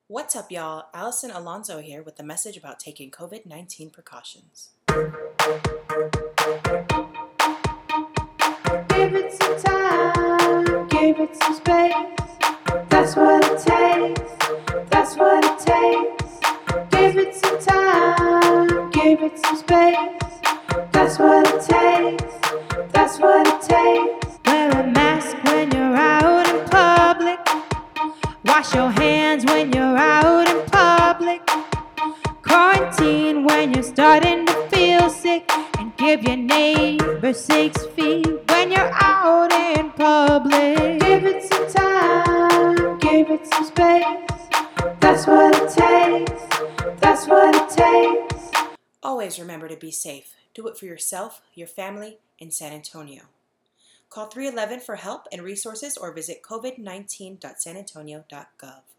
What's up, y'all? Allison Alonso here with a message about taking COVID-19 precautions. Give it some time, give it some space. That's what it takes, that's what it takes. Give it some time, give it some space. That's what it takes, that's what it takes. Wear a mask when you're out in public. Wash your hands when you're out in public. Quarantine when you're starting to feel sick. And give your neighbor 6 feet when you're out in public. Give it some time, give it some space. That's what it takes, that's what it takes. Always remember to be safe. Do it for yourself, your family, in San Antonio. Call 311 for help and resources or visit covid19.sanantonio.gov.